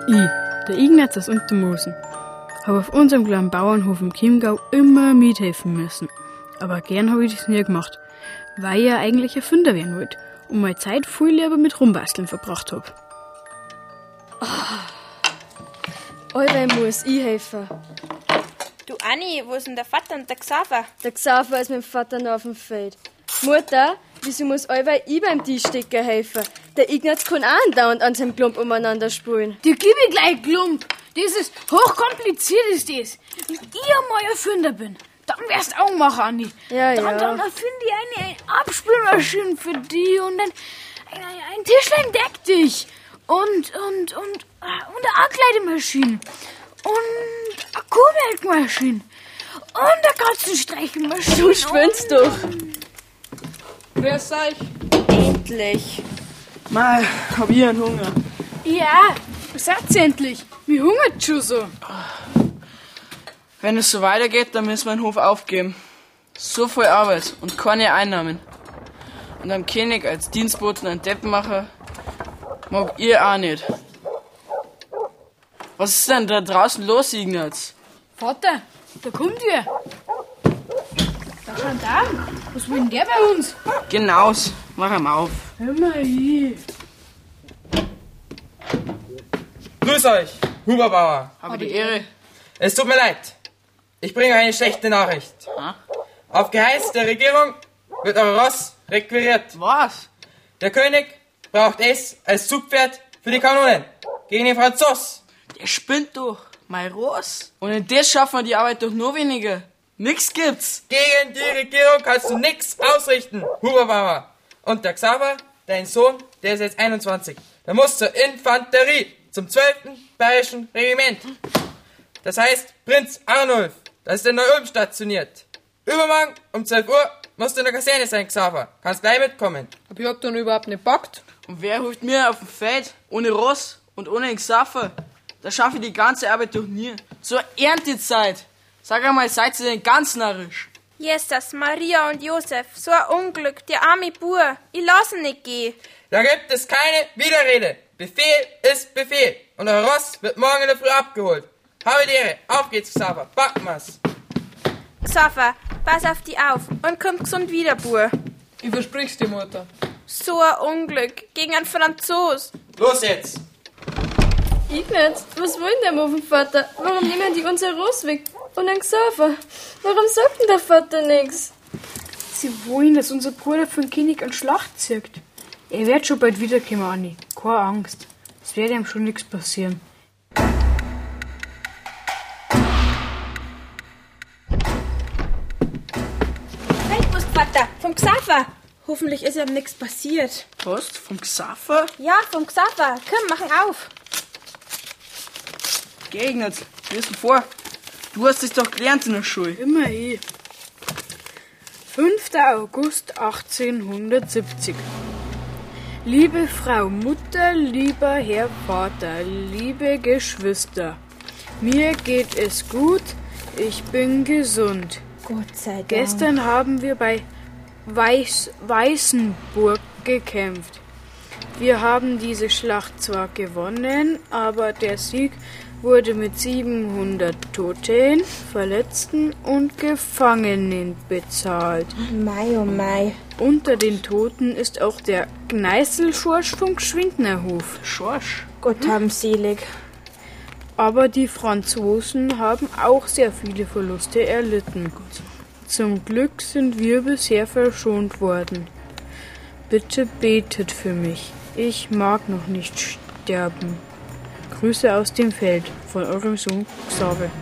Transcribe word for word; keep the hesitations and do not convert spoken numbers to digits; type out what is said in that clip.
Ich, der Ignaz aus Untermosen, habe auf unserem kleinen Bauernhof im Chiemgau immer mithelfen müssen. Aber gern habe ich das nie gemacht, weil ich ja eigentlich Erfinder werden wollte und meine Zeit viel lieber mit Rumbasteln verbracht habe. Oh, allweil muss ich helfen. Du Anni, wo ist denn der Vater und der Xaver? Der Xaver ist mit dem Vater noch auf dem Feld. Mutter, wieso muss allweil ich beim Tischdecker helfen? Der Ignaz kann auch andauernd an seinem Klump umeinander spielen. Die gib ich gleich Klump. Das ist hochkompliziert, ist das. Wenn ich einmal Erfinder bin, dann wärst auch machen, Anni. Ja, dann, ja. Dann erfinde ich eine, eine Abspülmaschine für dich und ein, ein, ein Tischlein deck dich. Und, und, und, und eine Ankleidemaschine. Und eine Kuhmelkmaschine. Und eine Katzenstreichenmaschine. Du spinnst doch. Grüß euch. Endlich. Mal, hab ich einen Hunger. Ja, sagt's endlich. Mir hungert schon so. Wenn es so weitergeht, dann müssen wir den Hof aufgeben. So viel Arbeit und keine Einnahmen. Und am König als Dienstboten einen Deppenmacher mag ihr auch nicht. Was ist denn da draußen los, Ignaz? Vater, da kommt wer. Da schon da. Was will denn der bei uns? Genaus, mach ihm auf. Hör mal hin. Grüß euch, Huberbauer. Habe die Ehre. Es tut mir leid. Ich bringe eine schlechte Nachricht. Ah? Auf Geheiß der Regierung wird euer Ross requiriert. Was? Der König braucht es als Zugpferd für die Kanonen gegen den Franzos. Der spinnt doch. Mein Ross. Und in das schaffen wir die Arbeit doch nur weniger. Nix gibt's. Gegen die Regierung kannst du nichts ausrichten, Huberbauer. Und der Xaver, dein Sohn, der ist jetzt einundzwanzig. Der muss zur Infanterie, zum zwölften Bayerischen Regiment. Das heißt, Prinz Arnulf, das ist in Neu-Ulm stationiert. Übermorgen um zwölf Uhr musst du in der Kaserne sein, Xaver. Kannst gleich mitkommen. Hab ich dann überhaupt nicht packt? Und wer hilft mir auf dem Feld? Ohne Ross und ohne einen Xaver? Da schaffe ich die ganze Arbeit doch nie. Zur Erntezeit. Sag einmal, seid ihr denn ganz narrisch? Jesus, Maria und Josef, so ein Unglück, der arme Bur. Ich lass ihn nicht gehen. Da gibt es keine Widerrede. Befehl ist Befehl. Und euer Ross wird morgen in der Früh abgeholt. Habe die Ehre. Auf geht's, Xaver. Packen wir's. Xaver, pass auf die auf und komm gesund wieder, Bur. Ich versprich's dir, Mutter. So ein Unglück gegen einen Franzos. Los jetzt. Ignaz, was wollen der mit dem Vater? Warum nehmen die unser Ross weg? Und ein Xaver? Warum sagt denn der Vater nichts? Sie wollen, dass unser Bruder von König an Schlacht zieht. Er wird schon bald wiederkommen, Anni. Keine Angst. Es wird ihm schon nichts passieren. Feldpost, Vater, vom Xaver. Hoffentlich ist ihm nichts passiert. Post vom Xaver? Ja, vom Xaver. Komm, machen auf. Geh, Ignaz, lies du vor. Du hast es doch gelernt in der Schule. Immerhin. fünfter August achtzehnhundertsiebzig. Liebe Frau Mutter, lieber Herr Vater, liebe Geschwister. Mir geht es gut, ich bin gesund. Gott sei Dank. Gestern haben wir bei Weiß, Weißenburg gekämpft. Wir haben diese Schlacht zwar gewonnen, aber der Sieg wurde mit siebenhundert Toten, Verletzten und Gefangenen bezahlt. Mei, oh mei. Unter den Toten ist auch der Gneißelschorsch vom Gschwindnerhof. Schorsch. Gott haben selig. Aber die Franzosen haben auch sehr viele Verluste erlitten. Zum Glück sind wir bisher verschont worden. Bitte betet für mich. Ich mag noch nicht sterben. Grüße aus dem Feld von eurem Sohn Xaver.